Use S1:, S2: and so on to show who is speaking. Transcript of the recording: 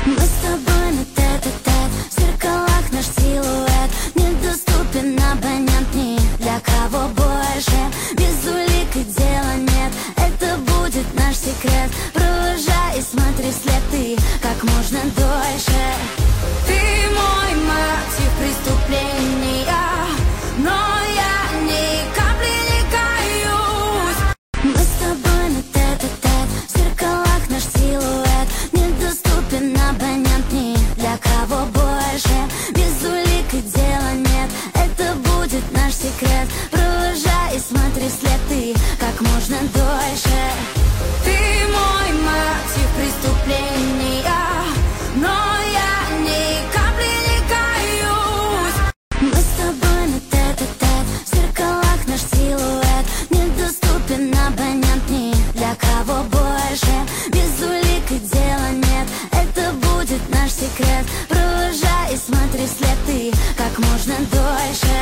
S1: Мы с тобой на тет-а-тет, в зеркалах наш силуэт недоступен абонент ни для кого больше. Без улик и дела нет, это будет наш секрет. Провожай и смотри вслед ты как можно дольше. Ты мой мотив преступления, но я ни капли не каюсь. Мы с тобой на тет-а-тет, в зеркалах наш силуэт недоступен абонент ни для кого больше. Без улик и дела нет, это будет наш секрет. Провожай и смотри вслед ты как можно дольше. Ты мой мотив преступления, но я ни капли не каюсь. Мы с тобой на тет-а-тет, в зеркалах наш силуэт недоступен абонент ни для кого больше. Без улик и дела нет, это будет наш секрет. Провожай и смотри вслед ты как можно дольше.